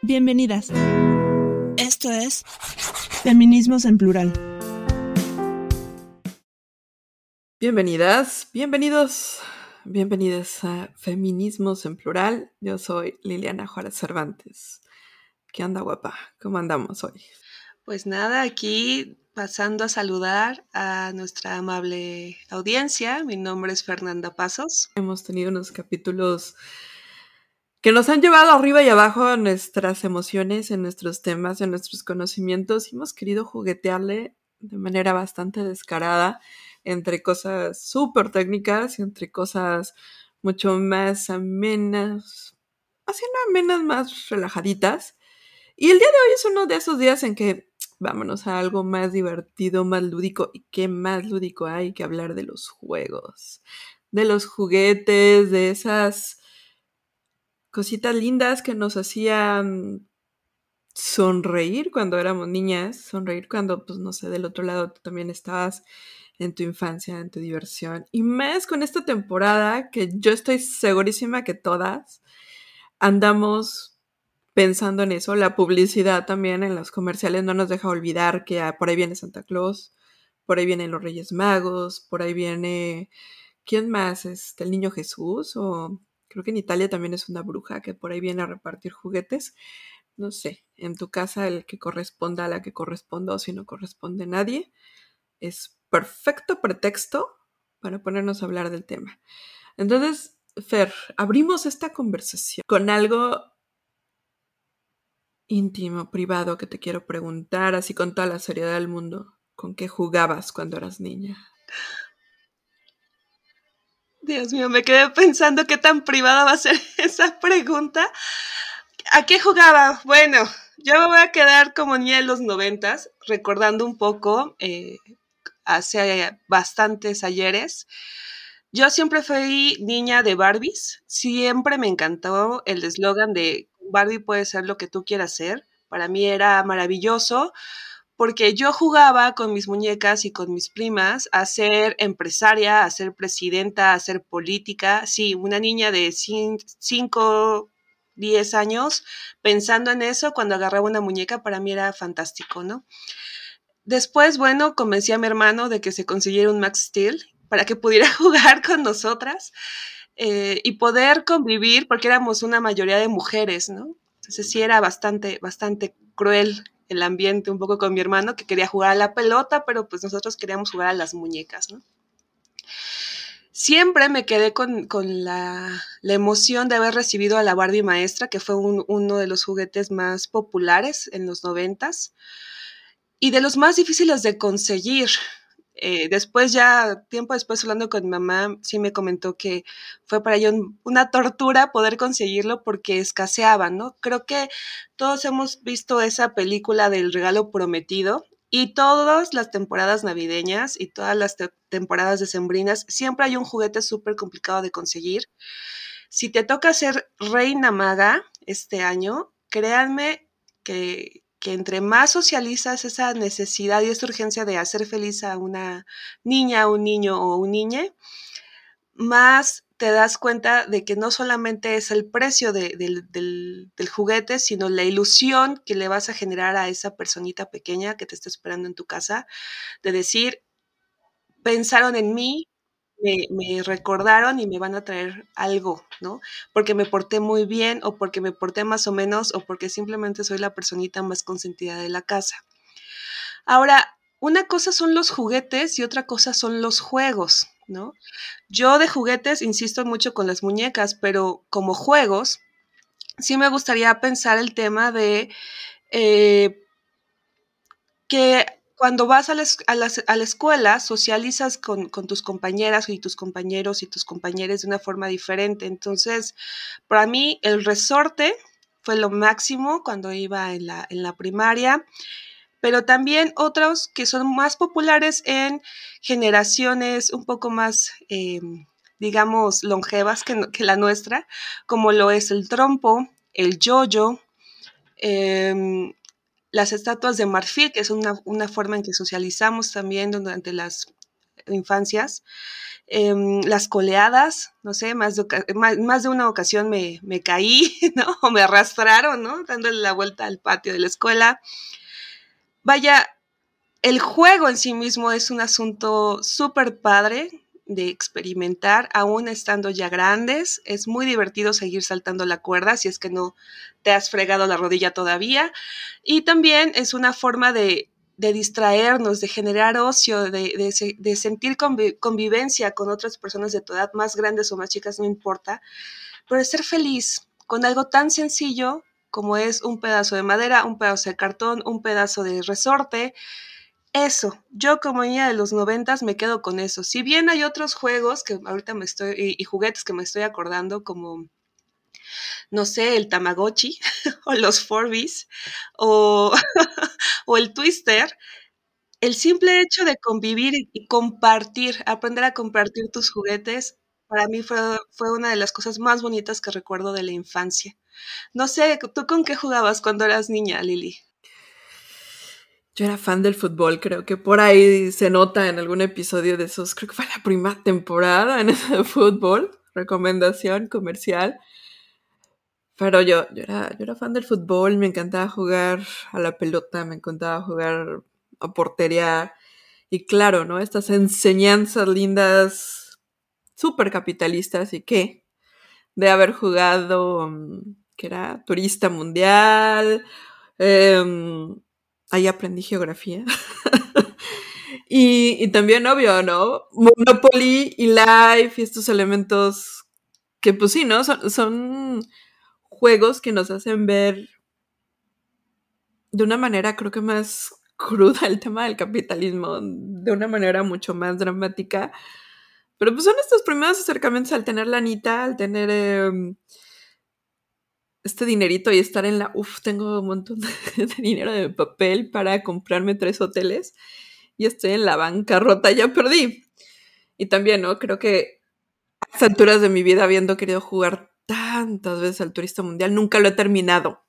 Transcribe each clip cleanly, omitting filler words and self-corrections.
Bienvenidas. Esto es Feminismos en Plural. Bienvenidas, bienvenidos, bienvenidas a Feminismos en Plural. Yo soy Liliana Juárez Cervantes. ¿Qué onda, guapa? ¿Cómo andamos hoy? Pues nada, aquí pasando a saludar a nuestra amable audiencia. Mi nombre es Fernanda Pasos. Hemos tenido unos capítulos que nos han llevado arriba y abajo en nuestras emociones, en nuestros temas, en nuestros conocimientos. Y hemos querido juguetearle de manera bastante descarada entre cosas súper técnicas y entre cosas mucho más amenas, haciendo amenas más relajaditas. Y el día de hoy es uno de esos días en que vámonos a algo más divertido, más lúdico. ¿Y qué más lúdico hay que hablar de los juegos? De los juguetes, de esas cositas lindas que nos hacían sonreír cuando éramos niñas, sonreír cuando, pues no sé, del otro lado tú también estabas en tu infancia, en tu diversión. Y más con esta temporada que yo estoy segurísima que todas andamos pensando en eso. La publicidad también en los comerciales no nos deja olvidar que por ahí viene Santa Claus, por ahí vienen los Reyes Magos, por ahí viene... ¿Quién más? ¿El niño Jesús? O creo que en Italia también es una bruja que por ahí viene a repartir juguetes. No sé, en tu casa el que corresponda a la que corresponda o si no corresponde a nadie, es perfecto pretexto para ponernos a hablar del tema. Entonces, Fer, abrimos esta conversación con algo íntimo, privado que te quiero preguntar, así con toda la seriedad del mundo. ¿Con qué jugabas cuando eras niña? Dios mío, me quedé pensando qué tan privada va a ser esa pregunta. ¿A qué jugaba? Bueno, yo me voy a quedar como niña de los 90s, recordando un poco hace bastantes ayeres. Yo siempre fui niña de Barbies, siempre me encantó el eslogan de Barbie puede ser lo que tú quieras ser. Para mí era maravilloso porque yo jugaba con mis muñecas y con mis primas a ser empresaria, a ser presidenta, a ser política. Sí, una niña de 5, 10 años pensando en eso cuando agarraba una muñeca para mí era fantástico, ¿no? Después, bueno, convencí a mi hermano de que se consiguiera un Max Steel para que pudiera jugar con nosotras y poder convivir, porque éramos una mayoría de mujeres, ¿no? Entonces sí era bastante, bastante cruel el ambiente un poco con mi hermano que quería jugar a la pelota, pero pues nosotros queríamos jugar a las muñecas, ¿no? Siempre me quedé con la emoción de haber recibido a la Barbie maestra, que fue uno de los juguetes más populares en los 90s y de los más difíciles de conseguir. Después ya, tiempo después hablando con mi mamá, sí me comentó que fue para ella una tortura poder conseguirlo porque escaseaban, ¿no? Creo que todos hemos visto esa película del regalo prometido y todas las temporadas navideñas y todas las temporadas decembrinas siempre hay un juguete súper complicado de conseguir. Si te toca ser reina maga este año, créanme que entre más socializas esa necesidad y esta urgencia de hacer feliz a una niña, un niño o un niñe, más te das cuenta de que no solamente es el precio del juguete, sino la ilusión que le vas a generar a esa personita pequeña que te está esperando en tu casa, de decir, pensaron en mí, me recordaron y me van a traer algo, ¿no? Porque me porté muy bien o porque me porté más o menos o porque simplemente soy la personita más consentida de la casa. Ahora, una cosa son los juguetes y otra cosa son los juegos, ¿no? Yo de juguetes insisto mucho con las muñecas, pero como juegos, sí me gustaría pensar el tema de eh, que cuando vas a la escuela socializas con tus compañeras y tus compañeros y tus compañeros de una forma diferente. Entonces, para mí el resorte fue lo máximo cuando iba en la primaria, pero también otros que son más populares en generaciones un poco más, digamos, longevas que la nuestra, como lo es el trompo, el yoyo, eh, las estatuas de marfil, que es una forma en que socializamos también durante infancias. Las coleadas, no sé, más de una ocasión me caí, ¿no? O me arrastraron, ¿no? Dándole la vuelta al patio de la escuela. Vaya, el juego en sí mismo es un asunto súper padre de experimentar, aún estando ya grandes. Es muy divertido seguir saltando la cuerda si es que no te has fregado la rodilla todavía. Y también es una forma de distraernos, de generar ocio, de sentir convivencia con otras personas de tu edad, más grandes o más chicas, no importa, pero de ser feliz con algo tan sencillo como es un pedazo de madera, un pedazo de cartón, un pedazo de resorte. Eso, yo como niña de los 90 me quedo con eso. Si bien hay otros juegos que ahorita y juguetes que me estoy acordando, como, no sé, el Tamagotchi o los Furbies o, o el Twister, el simple hecho de convivir y compartir, aprender a compartir tus juguetes, para mí fue una de las cosas más bonitas que recuerdo de la infancia. No sé, ¿tú con qué jugabas cuando eras niña, Lili? Yo era fan del fútbol, creo que por ahí se nota en algún episodio de esos, creo que fue la primera temporada en ese de fútbol, recomendación comercial. Pero yo era fan del fútbol, me encantaba jugar a la pelota, me encantaba jugar a portería. Y claro, ¿no? Estas enseñanzas lindas, súper capitalistas y qué, de haber jugado, que era turista mundial, ahí aprendí geografía. Y también, obvio, ¿no? Monopoly y Life y estos elementos que, pues sí, ¿no? Son juegos que nos hacen ver de una manera, creo que más cruda el tema del capitalismo, de una manera mucho más dramática. Pero pues son estos primeros acercamientos al tener lanita, al tener este dinerito y estar en la, tengo un montón de dinero de papel para comprarme 3 hoteles y estoy en la bancarrota, ya perdí. Y también, ¿no? Creo que a estas alturas de mi vida, habiendo querido jugar tantas veces al Turista Mundial, nunca lo he terminado.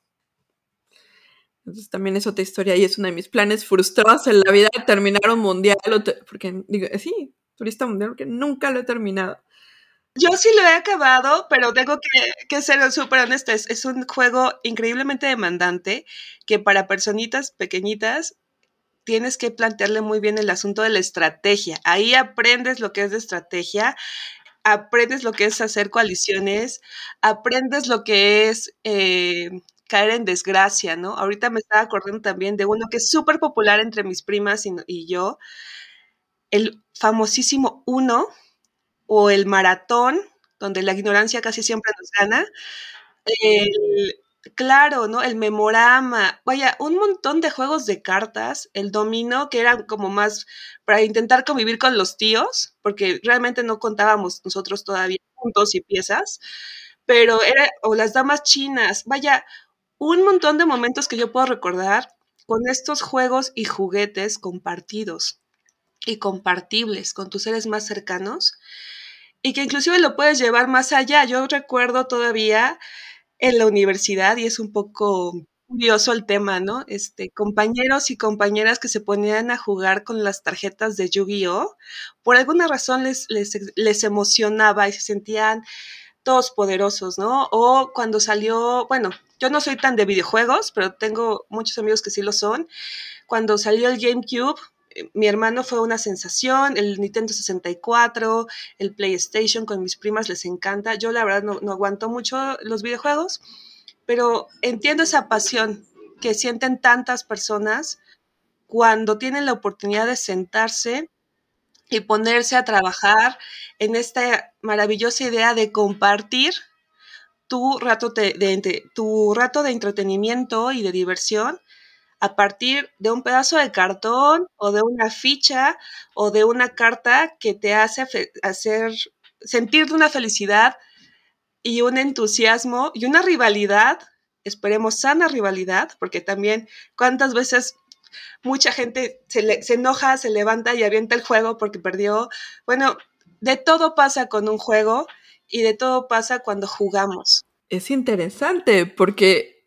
Entonces también es otra historia y es uno de mis planes frustrados en la vida, terminar un mundial, porque digo, sí, Turista Mundial, porque nunca lo he terminado. Yo sí lo he acabado, pero tengo que ser súper honesta. Es un juego increíblemente demandante que para personitas pequeñitas tienes que plantearle muy bien el asunto de la estrategia. Ahí aprendes lo que es de estrategia, aprendes lo que es hacer coaliciones, aprendes lo que es caer en desgracia, ¿no? Ahorita me estaba acordando también de uno que es súper popular entre mis primas y yo, el famosísimo Uno o el maratón, donde la ignorancia casi siempre nos gana. El, claro, ¿no? El memorama, vaya, un montón de juegos de cartas, el dominó, que eran como más para intentar convivir con los tíos, porque realmente no contábamos nosotros todavía puntos y piezas, pero era, o las damas chinas, vaya, un montón de momentos que yo puedo recordar con estos juegos y juguetes compartidos y compartibles con tus seres más cercanos y que inclusive lo puedes llevar más allá. Yo recuerdo todavía en la universidad, y es un poco curioso el tema, ¿no? Compañeros y compañeras que se ponían a jugar con las tarjetas de Yu-Gi-Oh! Por alguna razón les emocionaba y se sentían todos poderosos, ¿no? O cuando salió, bueno, yo no soy tan de videojuegos, pero tengo muchos amigos que sí lo son. Cuando salió el GameCube, mi hermano fue una sensación, el Nintendo 64, el PlayStation con mis primas les encanta. Yo la verdad no aguanto mucho los videojuegos, pero entiendo esa pasión que sienten tantas personas cuando tienen la oportunidad de sentarse y ponerse a trabajar en esta maravillosa idea de compartir tu rato de entretenimiento y de diversión a partir de un pedazo de cartón o de una ficha o de una carta que te hace hacer sentir una felicidad y un entusiasmo y una rivalidad, esperemos sana rivalidad, porque también cuántas veces mucha gente se enoja, se levanta y avienta el juego porque perdió. Bueno, de todo pasa con un juego y de todo pasa cuando jugamos. Es interesante porque,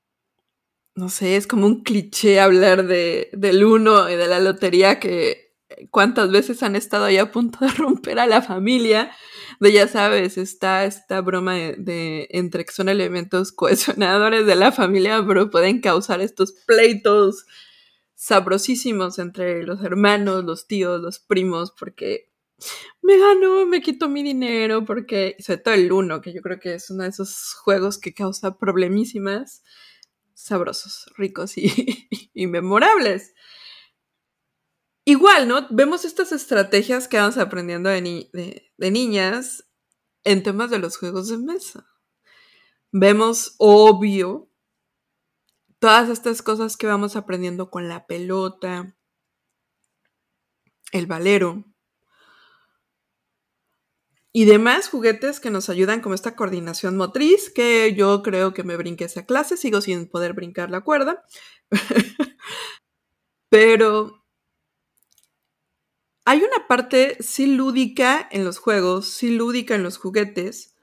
no sé, es como un cliché hablar del uno y de la lotería que cuántas veces han estado ahí a punto de romper a la familia, de ya sabes, está esta broma de entre que son elementos cohesionadores de la familia, pero pueden causar estos pleitos sabrosísimos entre los hermanos, los tíos, los primos, porque me ganó, me quitó mi dinero, porque, sobre todo el uno, que yo creo que es uno de esos juegos que causa problemísimas, sabrosos, ricos y memorables. Igual, ¿no? Vemos estas estrategias que vamos aprendiendo de niñas en temas de los juegos de mesa. Vemos, obvio, todas estas cosas que vamos aprendiendo con la pelota, el valero y demás juguetes que nos ayudan como esta coordinación motriz, que yo creo que me brinqué esa clase, sigo sin poder brincar la cuerda, pero hay una parte sí lúdica en los juegos, sí lúdica en los juguetes,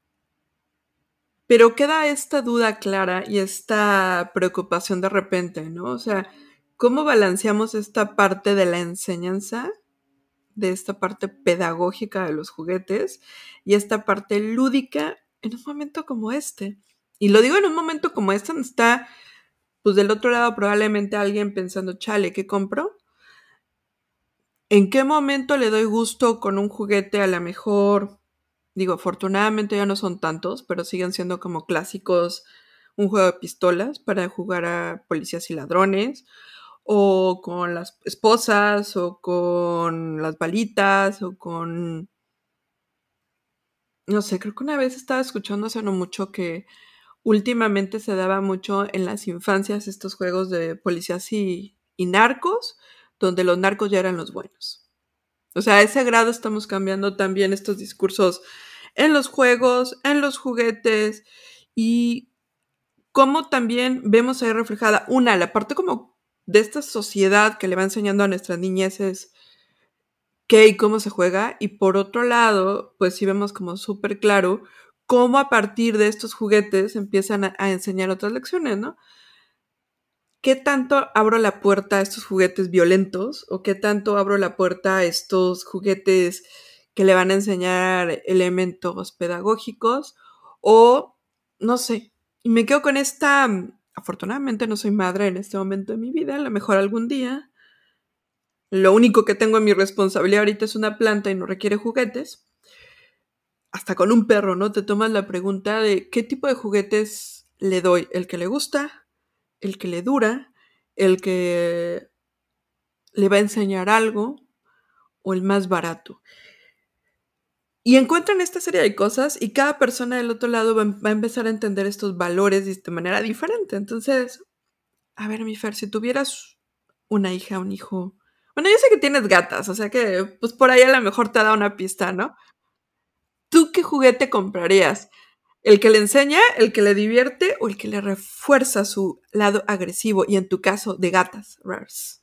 pero queda esta duda clara y esta preocupación de repente, ¿no? O sea, ¿cómo balanceamos esta parte de la enseñanza, de esta parte pedagógica de los juguetes y esta parte lúdica en un momento como este? Y lo digo en un momento como este, donde está, pues del otro lado probablemente alguien pensando, chale, ¿qué compro? ¿En qué momento le doy gusto con un juguete a la mejor? Digo, afortunadamente ya no son tantos, pero siguen siendo como clásicos un juego de pistolas para jugar a policías y ladrones, o con las esposas, o con las balitas, o con... No sé, creo que una vez estaba escuchando hace no mucho que últimamente se daba mucho en las infancias estos juegos de policías y narcos, donde los narcos ya eran los buenos. O sea, a ese grado estamos cambiando también estos discursos en los juegos, en los juguetes y cómo también vemos ahí reflejada la parte como de esta sociedad que le va enseñando a nuestras niñeces qué y cómo se juega, y por otro lado, pues sí vemos como súper claro cómo a partir de estos juguetes empiezan a enseñar otras lecciones, ¿no? ¿Qué tanto abro la puerta a estos juguetes violentos o qué tanto abro la puerta a estos juguetes que le van a enseñar elementos pedagógicos? O no sé, y me quedo con esta, afortunadamente no soy madre en este momento de mi vida, a lo mejor algún día. Lo único que tengo en mi responsabilidad ahorita es una planta y no requiere juguetes. Hasta con un perro, ¿no? Te tomas la pregunta de qué tipo de juguetes le doy, el que le gusta, el que le dura, el que le va a enseñar algo o el más barato. Y encuentran esta serie de cosas y cada persona del otro lado va a empezar a entender estos valores de manera diferente. Entonces, a ver, mi Fer, si tuvieras una hija, un hijo... Bueno, yo sé que tienes gatas, o sea que pues por ahí a lo mejor te da una pista, ¿no? ¿Tú qué juguete comprarías? ¿El que le enseña, el que le divierte o el que le refuerza su lado agresivo? Y en tu caso, de gatas, Rars.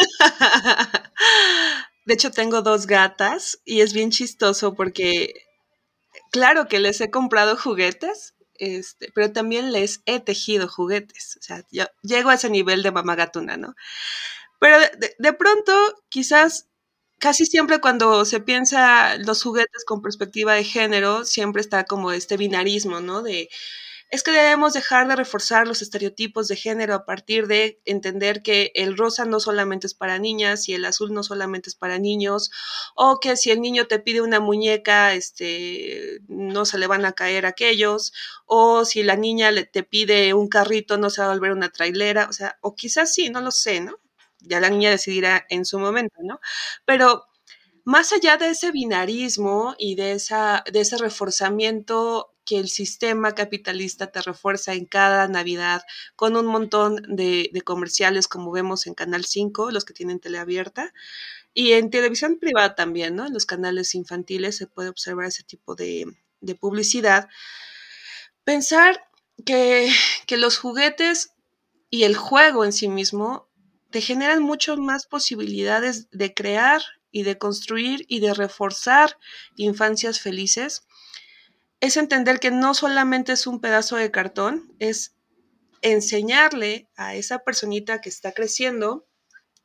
De hecho, tengo 2 gatas y es bien chistoso porque, claro que les he comprado juguetes, pero también les he tejido juguetes. O sea, yo llego a ese nivel de mamá gatuna, ¿no? Pero de pronto, quizás, casi siempre cuando se piensa los juguetes con perspectiva de género, siempre está como este binarismo, ¿no? Es que debemos dejar de reforzar los estereotipos de género a partir de entender que el rosa no solamente es para niñas y el azul no solamente es para niños, o que si el niño te pide una muñeca, no se le van a caer aquellos, o si la niña te pide un carrito, no se va a volver una trailera, o sea, o quizás sí, no lo sé, ¿no? Ya la niña decidirá en su momento, ¿no? Pero más allá de ese binarismo y de ese reforzamiento que el sistema capitalista te refuerza en cada Navidad con un montón de comerciales como vemos en Canal 5, los que tienen tele abierta, y en televisión privada también, ¿no? En los canales infantiles se puede observar ese tipo de publicidad. Pensar que, que los juguetes y el juego en sí mismo te generan mucho más posibilidades de crear y de construir y de reforzar infancias felices, es entender que no solamente es un pedazo de cartón, es enseñarle a esa personita que está creciendo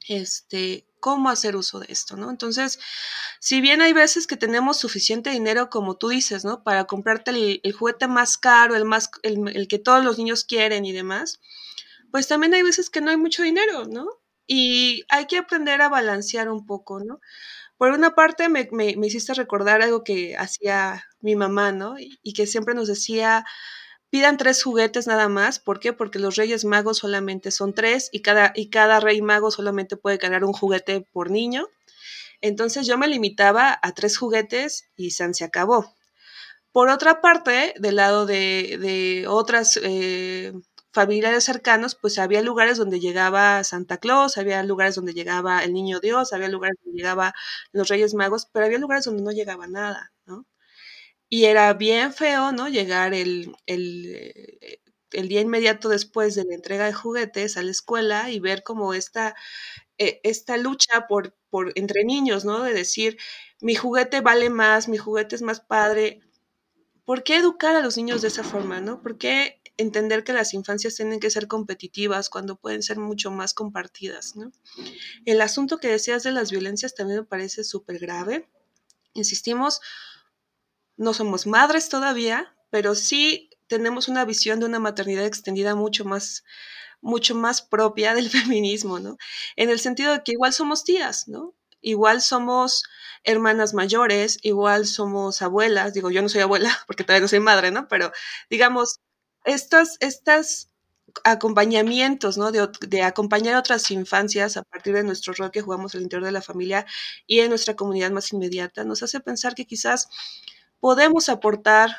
cómo hacer uso de esto, ¿no? Entonces, si bien hay veces que tenemos suficiente dinero, como tú dices, ¿no? Para comprarte el juguete más caro, el que todos los niños quieren y demás, pues también hay veces que no hay mucho dinero, ¿no? Y hay que aprender a balancear un poco, ¿no? Por una parte, me hiciste recordar algo que hacía mi mamá, ¿no? Y que siempre nos decía, pidan 3 juguetes nada más. ¿Por qué? Porque los Reyes Magos solamente son 3 y cada Rey Mago solamente puede ganar un juguete por niño. Entonces yo me limitaba a 3 juguetes y se acabó. Por otra parte, del lado de otras familiares cercanos, pues había lugares donde llegaba Santa Claus, había lugares donde llegaba el Niño Dios, había lugares donde llegaba los Reyes Magos, pero había lugares donde no llegaba nada, ¿no? Y era bien feo, ¿no? Llegar el día inmediato después de la entrega de juguetes a la escuela y ver como esta lucha entre niños, ¿no? De decir, mi juguete vale más, mi juguete es más padre. ¿Por qué educar a los niños de esa forma, no? ¿Por qué entender que las infancias tienen que ser competitivas cuando pueden ser mucho más compartidas, ¿no? El asunto que decías de las violencias también me parece súper grave. Insistimos, no somos madres todavía, pero sí tenemos una visión de una maternidad extendida mucho más propia del feminismo, ¿no? En el sentido de que igual somos tías, ¿no? Igual somos hermanas mayores, igual somos abuelas, digo, yo no soy abuela porque todavía no soy madre, ¿no? Pero digamos, estas acompañamientos, ¿no? De acompañar a otras infancias a partir de nuestro rol que jugamos al interior de la familia y en nuestra comunidad más inmediata, nos hace pensar que quizás podemos aportar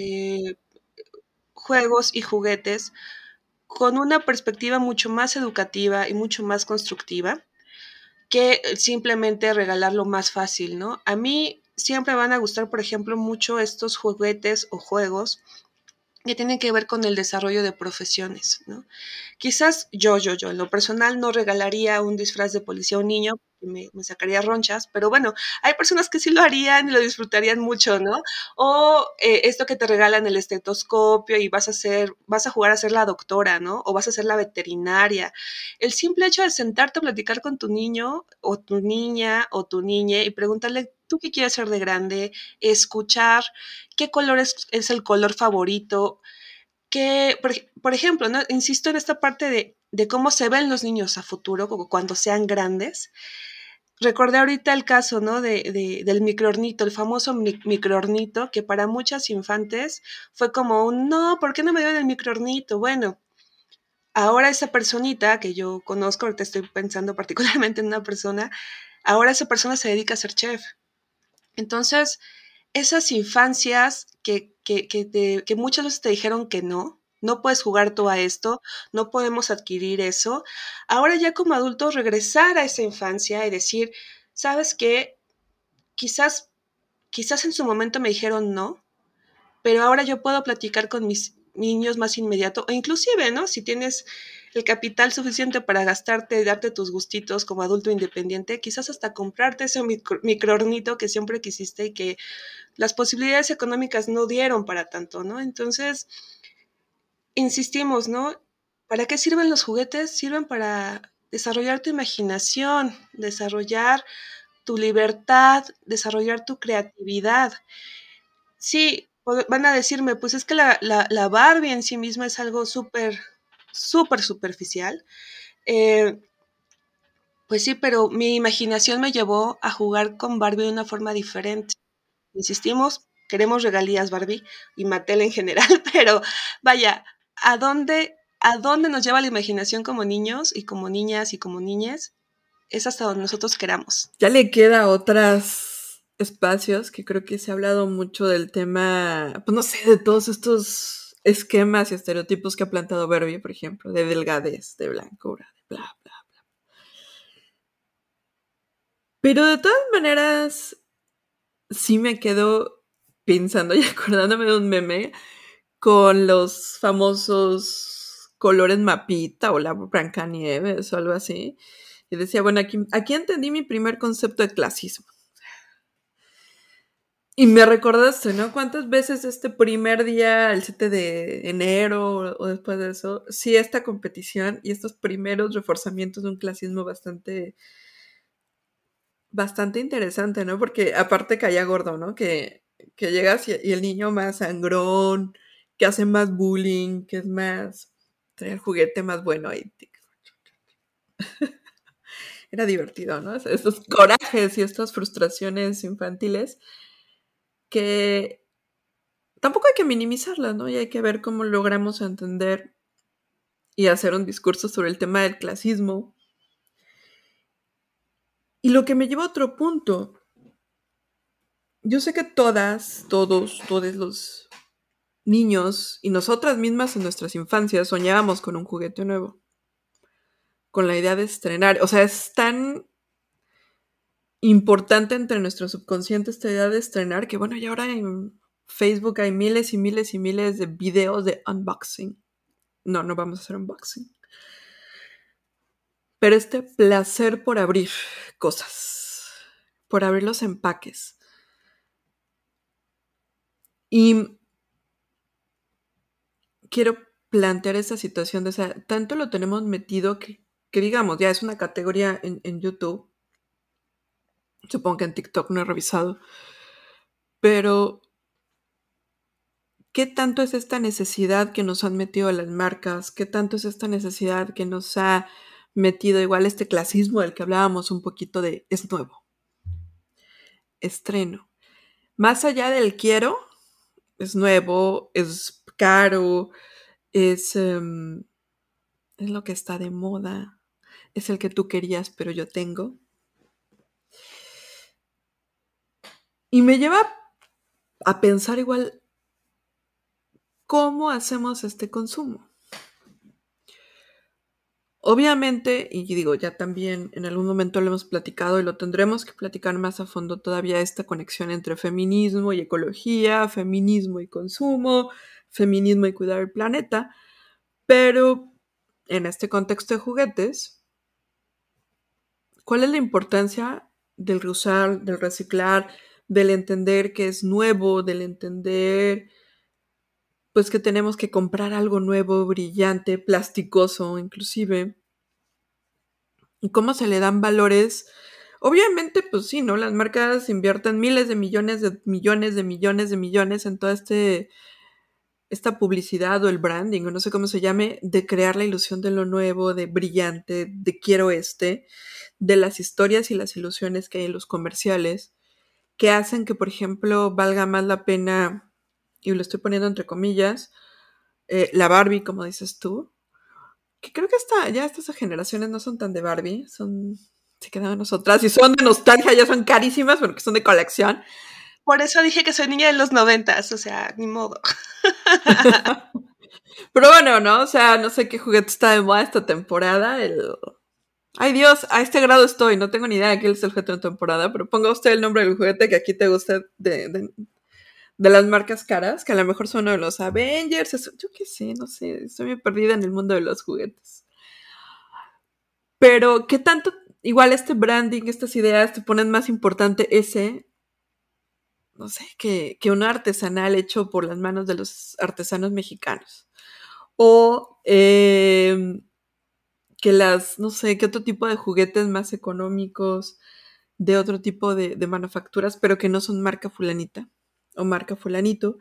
juegos y juguetes con una perspectiva mucho más educativa y mucho más constructiva que simplemente regalar lo más fácil, ¿no? A mí siempre van a gustar, por ejemplo, mucho estos juguetes o juegos que tienen que ver con el desarrollo de profesiones, ¿no? Quizás en lo personal no regalaría un disfraz de policía a un niño, me sacaría ronchas, pero bueno, hay personas que sí lo harían y lo disfrutarían mucho, ¿no? O esto que te regalan el estetoscopio y vas a jugar a ser la doctora, ¿no? O vas a ser la veterinaria. El simple hecho de sentarte a platicar con tu niño o tu niña o tu niña y preguntarle, ¿tú qué quieres ser de grande? Escuchar qué color es el color favorito, que, por ejemplo, ¿no? Insisto en esta parte de cómo se ven los niños a futuro, como cuando sean grandes. Recordé ahorita el caso, ¿no? Del microornito, el famoso microornito, que para muchas infantes fue como un, no, ¿por qué no me dieron el microornito? Bueno, ahora esa personita que yo conozco, ahorita estoy pensando particularmente en una persona, ahora esa persona se dedica a ser chef. Entonces, esas infancias que muchas veces te dijeron que no puedes jugar tú a esto, no podemos adquirir eso. Ahora ya como adultos regresar a esa infancia y decir, ¿sabes qué? Quizás, quizás en su momento me dijeron no, pero ahora yo puedo platicar con mis niños más inmediato, o inclusive, ¿no? Si tienes el capital suficiente para gastarte y darte tus gustitos como adulto independiente, quizás hasta comprarte ese microornito que siempre quisiste y que las posibilidades económicas no dieron para tanto, ¿no? Entonces, insistimos, ¿no? ¿Para qué sirven los juguetes? Sirven para desarrollar tu imaginación, desarrollar tu libertad, desarrollar tu creatividad. Sí, van a decirme, pues es que la Barbie en sí misma es algo súper superficial. Eh, pues sí, pero mi imaginación me llevó a jugar con Barbie de una forma diferente. Insistimos, queremos regalías Barbie y Mattel en general, pero vaya, ¿a dónde nos lleva la imaginación como niños y como niñas y como niñas? Es hasta donde nosotros queramos. Ya le queda otros espacios que creo que se ha hablado mucho del tema, pues no sé, de todos estos esquemas y estereotipos que ha plantado Barbie, por ejemplo, de delgadez, de blancura, de bla, bla. Pero de todas maneras, sí me quedo pensando y acordándome de un meme con los famosos colores mapita o la Blancanieves o algo así. Y decía, bueno, aquí entendí mi primer concepto de clasismo. Y me recordaste, ¿no? ¿Cuántas veces este primer día, el 7 de enero o después de eso, sí esta competición y estos primeros reforzamientos de un clasismo bastante interesante, ¿no? Porque aparte caía gordo, ¿no? Que llegas y el niño más sangrón, que hace más bullying, que es más, trae el juguete más bueno ahí. Era divertido, ¿no? Estos corajes y estas frustraciones infantiles que tampoco hay que minimizarlas, ¿no? Y hay que ver cómo logramos entender y hacer un discurso sobre el tema del clasismo. Y lo que me lleva a otro punto. Yo sé que todos los niños y nosotras mismas en nuestras infancias soñábamos con un juguete nuevo, con la idea de estrenar. O sea, es tan importante entre nuestro subconsciente esta idea de estrenar que, bueno, y ahora en Facebook hay miles y miles y miles de videos de unboxing. No vamos a hacer unboxing. Pero este placer por abrir cosas, por abrir los empaques. Y quiero plantear esta situación de, o sea, tanto lo tenemos metido que digamos, ya es una categoría en YouTube. Supongo que en TikTok no he revisado. Pero, ¿qué tanto es esta necesidad que nos han metido las marcas? ¿Qué tanto es esta necesidad que nos ha metido igual este clasismo del que hablábamos un poquito de es nuevo? Estreno. Más allá del quiero, es nuevo, es caro, es lo que está de moda, es el que tú querías, pero yo tengo. Y me lleva a pensar igual cómo hacemos este consumo. Obviamente, y digo, ya también en algún momento lo hemos platicado y lo tendremos que platicar más a fondo todavía, esta conexión entre feminismo y ecología, feminismo y consumo, feminismo y cuidar el planeta, pero en este contexto de juguetes, ¿cuál es la importancia del reusar, del reciclar, del entender que es nuevo, del entender pues que tenemos que comprar algo nuevo, brillante, plasticoso inclusive? ¿Y cómo se le dan valores? Obviamente, pues sí, ¿no? Las marcas invierten miles de millones de millones de millones de millones en toda esta publicidad o el branding, o no sé cómo se llame, de crear la ilusión de lo nuevo, de brillante, de quiero de las historias y las ilusiones que hay en los comerciales, que hacen que, por ejemplo, valga más la pena, y lo estoy poniendo entre comillas, la Barbie, como dices tú, que creo que ya estas generaciones no son tan de Barbie, se quedan en nosotras y son de nostalgia, ya son carísimas porque son de colección. Por eso dije que soy niña de los 90s, o sea, ni modo. Pero bueno, ¿no? O sea, no sé qué juguete está de moda esta temporada. Ay Dios, a este grado estoy, no tengo ni idea de qué es el juguete de temporada, pero ponga usted el nombre del juguete que aquí te gusta de las marcas caras, que a lo mejor son uno de los Avengers, yo qué sé, no sé, estoy muy perdida en el mundo de los juguetes. Pero, ¿qué tanto, igual este branding, estas ideas te ponen más importante no sé, que un artesanal hecho por las manos de los artesanos mexicanos? O que no sé, qué otro tipo de juguetes más económicos, de otro tipo de manufacturas, pero que no son marca fulanita o marca fulanito.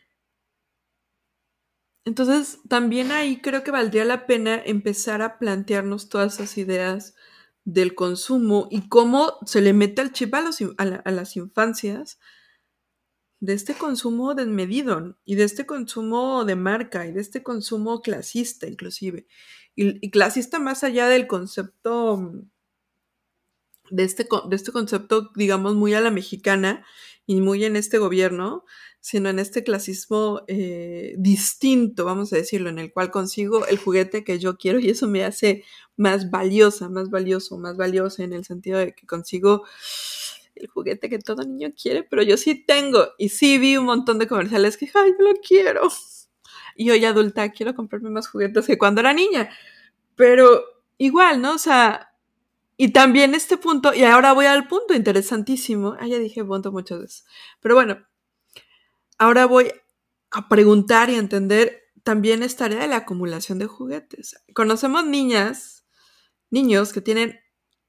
Entonces, también ahí creo que valdría la pena empezar a plantearnos todas esas ideas del consumo y cómo se le mete el chip a las infancias de este consumo desmedido y de este consumo de marca y de este consumo clasista inclusive. Y clasista más allá del concepto, de este concepto, digamos, muy a la mexicana y muy en este gobierno, sino en este clasismo distinto, vamos a decirlo, en el cual consigo el juguete que yo quiero y eso me hace más valiosa, más valiosa en el sentido de que consigo el juguete que todo niño quiere, pero yo sí tengo. Y sí vi un montón de comerciales que, ay, yo lo quiero. Y hoy adulta quiero comprarme más juguetes que cuando era niña. Pero igual, ¿no? O sea, Y también este punto, y ahora voy al punto interesantísimo. Ya dije punto muchas veces. Pero bueno, ahora voy a preguntar y a entender también esta área de la acumulación de juguetes. Conocemos niños que tienen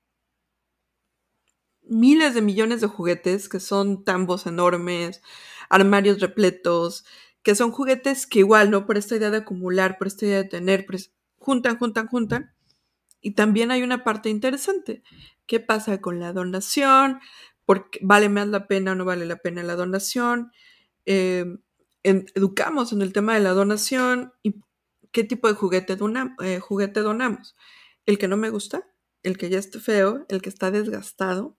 miles de millones de juguetes, que son tambos enormes, armarios repletos, que son juguetes que igual, ¿no? Por esta idea de acumular, por esta idea de tener, juntan. Y también hay una parte interesante. ¿Qué pasa con la donación? ¿Vale más la pena o no vale la pena la donación? Eh, educamos en el tema de la donación y qué tipo de juguete donamos. El que no me gusta, el que ya esté feo, el que está desgastado.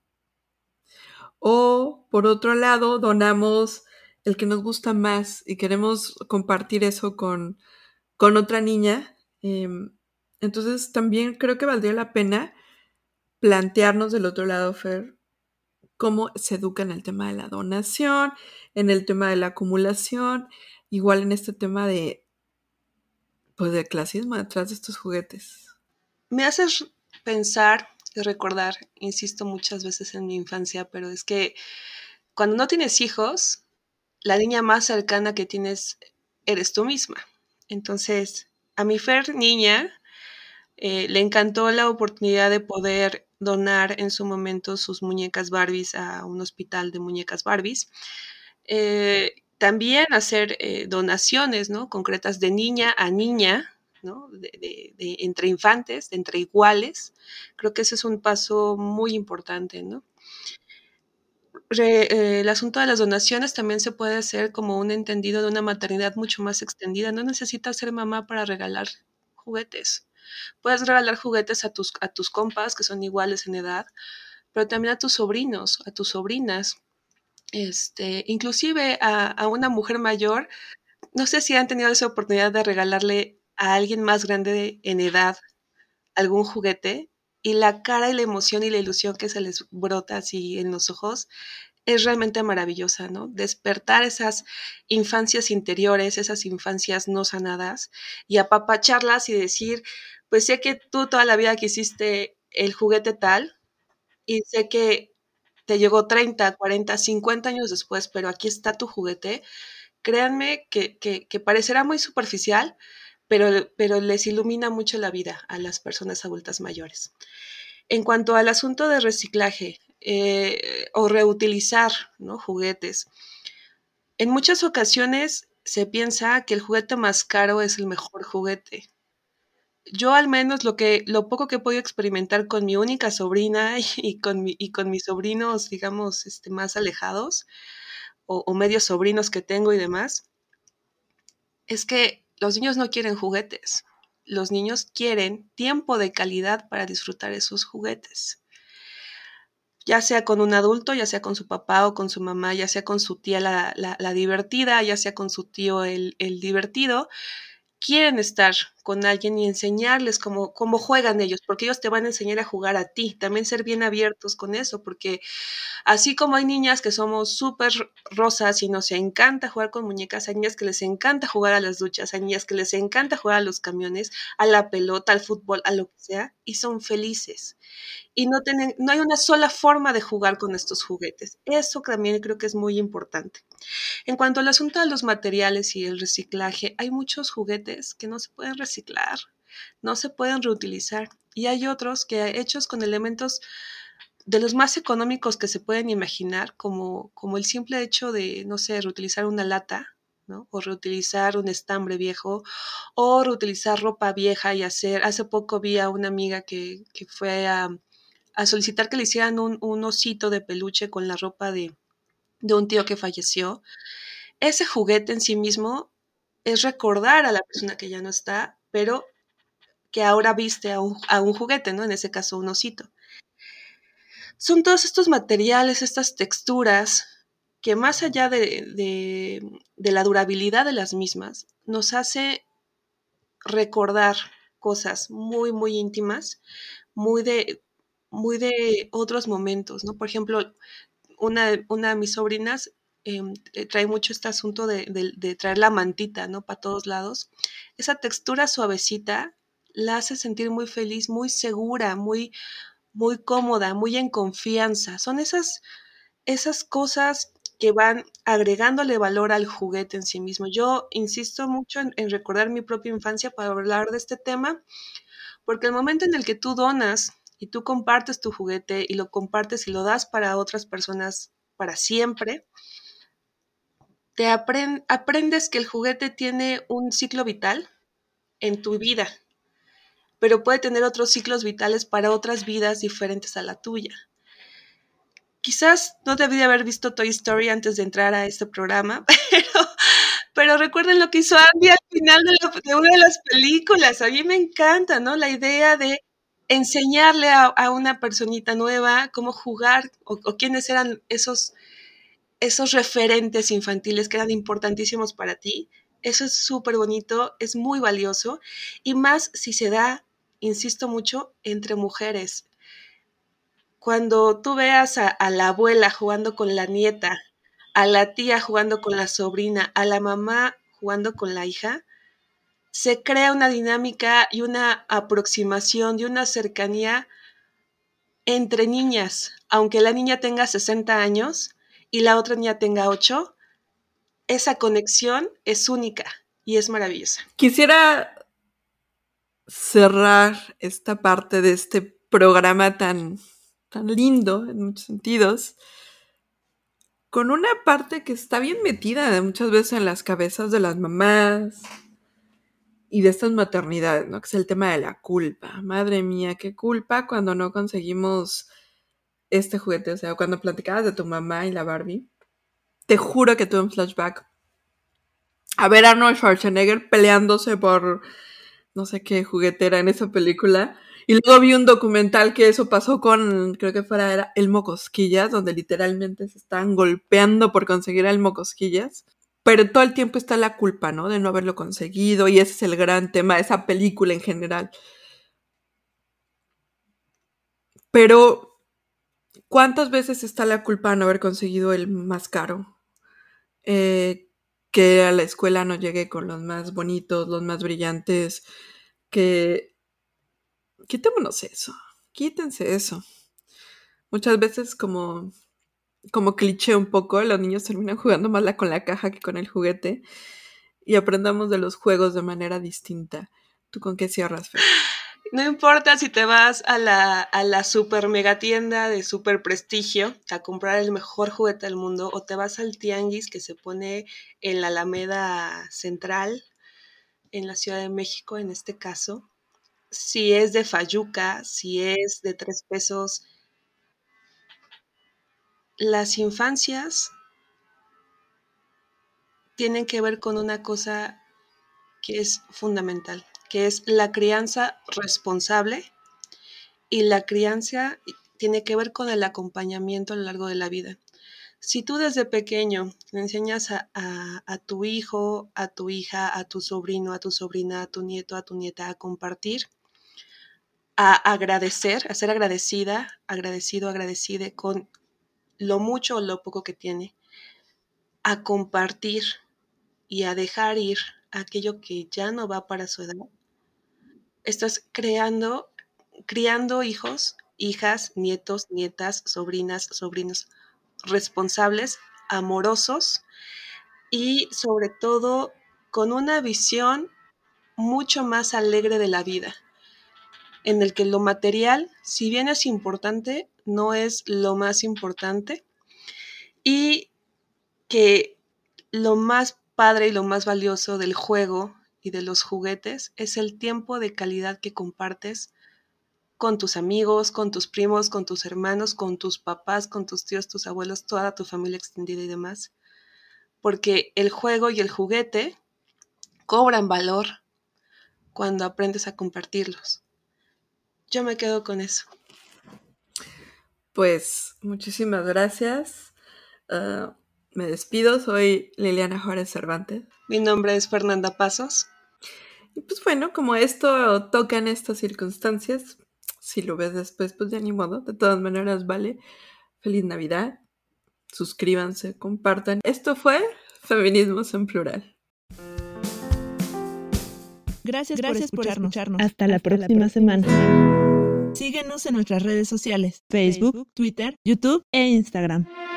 O por otro lado, donamos el que nos gusta más y queremos compartir eso con otra niña. Entonces también creo que valdría la pena plantearnos del otro lado, Fer, cómo se educa en el tema de la donación, en el tema de la acumulación, igual en este tema de clasismo detrás de estos juguetes. Me haces pensar y recordar, insisto muchas veces en mi infancia, pero es que cuando no tienes hijos, la niña más cercana que tienes eres tú misma. Entonces, a mi Fer niña le encantó la oportunidad de poder donar en su momento sus muñecas Barbies a un hospital de muñecas Barbies. También hacer donaciones, ¿no? Concretas de niña a niña, ¿no? Entre infantes, entre iguales. Creo que ese es un paso muy importante, ¿no? El asunto de las donaciones también se puede hacer como un entendido de una maternidad mucho más extendida. No necesitas ser mamá para regalar juguetes. Puedes regalar juguetes a tus compas que son iguales en edad, pero también a tus sobrinos, a tus sobrinas, inclusive a una mujer mayor. No sé si han tenido esa oportunidad de regalarle a alguien más grande en edad algún juguete y la cara y la emoción y la ilusión que se les brota así en los ojos es realmente maravillosa, ¿no? Despertar esas infancias interiores, esas infancias no sanadas y apapacharlas y decir, pues sé que tú toda la vida quisiste el juguete tal y sé que te llegó 30, 40, 50 años después, pero aquí está tu juguete. Créanme que parecerá muy superficial, pero les ilumina mucho la vida a las personas adultas mayores. En cuanto al asunto de reciclaje o reutilizar, ¿no? Juguetes, en muchas ocasiones se piensa que el juguete más caro es el mejor juguete. Yo al menos lo poco que he podido experimentar con mi única sobrina y con mis sobrinos, digamos, más alejados o medios sobrinos que tengo y demás, es que los niños no quieren juguetes. Los niños quieren tiempo de calidad para disfrutar esos juguetes. Ya sea con un adulto, ya sea con su papá o con su mamá, ya sea con su tía la divertida, ya sea con su tío el divertido, quieren estar con alguien y enseñarles cómo juegan ellos, porque ellos te van a enseñar a jugar a ti. También ser bien abiertos con eso, porque así como hay niñas que somos súper rosas y nos encanta jugar con muñecas, hay niñas que les encanta jugar a las duchas, hay niñas que les encanta jugar a los camiones, a la pelota, al fútbol, a lo que sea, y son felices. Y no hay una sola forma de jugar con estos juguetes. Eso también creo que es muy importante. En cuanto al asunto de los materiales y el reciclaje, hay muchos juguetes que no se pueden reciclar, no se pueden reutilizar. Y hay otros que hechos con elementos de los más económicos que se pueden imaginar, como el simple hecho de, no sé, reutilizar una lata, ¿no? O reutilizar un estambre viejo, o reutilizar ropa vieja y hace poco vi a una amiga que fue a solicitar que le hicieran un osito de peluche con la ropa de un tío que falleció. Ese juguete en sí mismo es recordar a la persona que ya no está, pero que ahora viste a un juguete, ¿no? En ese caso, un osito. Son todos estos materiales, estas texturas, que más allá de la durabilidad de las mismas, nos hace recordar cosas muy, muy íntimas, muy muy de otros momentos, ¿no? Por ejemplo, una de mis sobrinas trae mucho este asunto de traer la mantita, ¿no? Para todos lados. Esa textura suavecita la hace sentir muy feliz, muy segura, muy, muy cómoda, muy en confianza. Son esas cosas que van agregándole valor al juguete en sí mismo. Yo insisto mucho en recordar mi propia infancia para hablar de este tema, porque el momento en el que tú donas y tú compartes tu juguete y lo compartes y lo das para otras personas para siempre, te aprendes que el juguete tiene un ciclo vital en tu vida, pero puede tener otros ciclos vitales para otras vidas diferentes a la tuya. Quizás no debí de haber visto Toy Story antes de entrar a este programa, pero recuerden lo que hizo Andy al final de una de las películas. A mí me encanta, ¿no? La idea de enseñarle a una personita nueva cómo jugar o quiénes eran esos referentes infantiles que eran importantísimos para ti. Eso es súper bonito, es muy valioso, y más si se da, insisto mucho, entre mujeres. Cuando tú veas a la abuela jugando con la nieta, a la tía jugando con la sobrina, a la mamá jugando con la hija, se crea una dinámica y una aproximación y una cercanía entre niñas. Aunque la niña tenga 60 años y la otra niña tenga 8, esa conexión es única y es maravillosa. Quisiera cerrar esta parte de este programa tan lindo en muchos sentidos con una parte que está bien metida muchas veces en las cabezas de las mamás y de estas maternidades, ¿no? Que es el tema de la culpa. Madre mía, qué culpa cuando no conseguimos este juguete. O sea, cuando platicabas de tu mamá y la Barbie, te juro que tuve un flashback a ver a Arnold Schwarzenegger peleándose por no sé qué juguetera en esa película. Y luego vi un documental que eso pasó con, creo que era Elmo Cosquillas, donde literalmente se estaban golpeando por conseguir a Elmo Cosquillas. Pero todo el tiempo está la culpa, ¿no? De no haberlo conseguido, y ese es el gran tema de esa película en general. Pero, ¿cuántas veces está la culpa de no haber conseguido el más caro? Que a la escuela no llegue con los más bonitos, los más brillantes, que quitémonos eso, quítense eso. Muchas veces como cliché un poco, los niños terminan jugando más con la caja que con el juguete, y aprendamos de los juegos de manera distinta. ¿Tú con qué cierras, Fer? No importa si te vas a la super mega tienda de super prestigio a comprar el mejor juguete del mundo, o te vas al tianguis que se pone en la Alameda Central, en la Ciudad de México en este caso, si es de Fayuca, si es de 3 pesos. Las infancias tienen que ver con una cosa que es fundamental, que es la crianza responsable, y la crianza tiene que ver con el acompañamiento a lo largo de la vida. Si tú desde pequeño le enseñas a tu hijo, a tu hija, a tu sobrino, a tu sobrina, a tu nieto, a tu nieta a compartir, a agradecer, a ser agradecida, agradecido, agradecide con lo mucho o lo poco que tiene, a compartir y a dejar ir aquello que ya no va para su edad, estás criando hijos, hijas, nietos, nietas, sobrinas, sobrinos responsables, amorosos y sobre todo con una visión mucho más alegre de la vida, en el que lo material, si bien es importante, no es lo más importante, y que lo más padre y lo más valioso del juego y de los juguetes es el tiempo de calidad que compartes con tus amigos, con tus primos, con tus hermanos, con tus papás, con tus tíos, tus abuelos, toda tu familia extendida y demás. Porque el juego y el juguete cobran valor cuando aprendes a compartirlos. Yo me quedo con eso. Pues muchísimas gracias. Me despido, soy Liliana Juárez Cervantes. Mi nombre es Fernanda Pasos. Y pues bueno, como esto toca en estas circunstancias, si lo ves después, pues ya ni modo, de todas maneras vale. Feliz Navidad, suscríbanse, compartan. Esto fue Feminismos en Plural. Gracias por escucharnos. Hasta la próxima semana. Síguenos en nuestras redes sociales, Facebook, Twitter, YouTube e Instagram.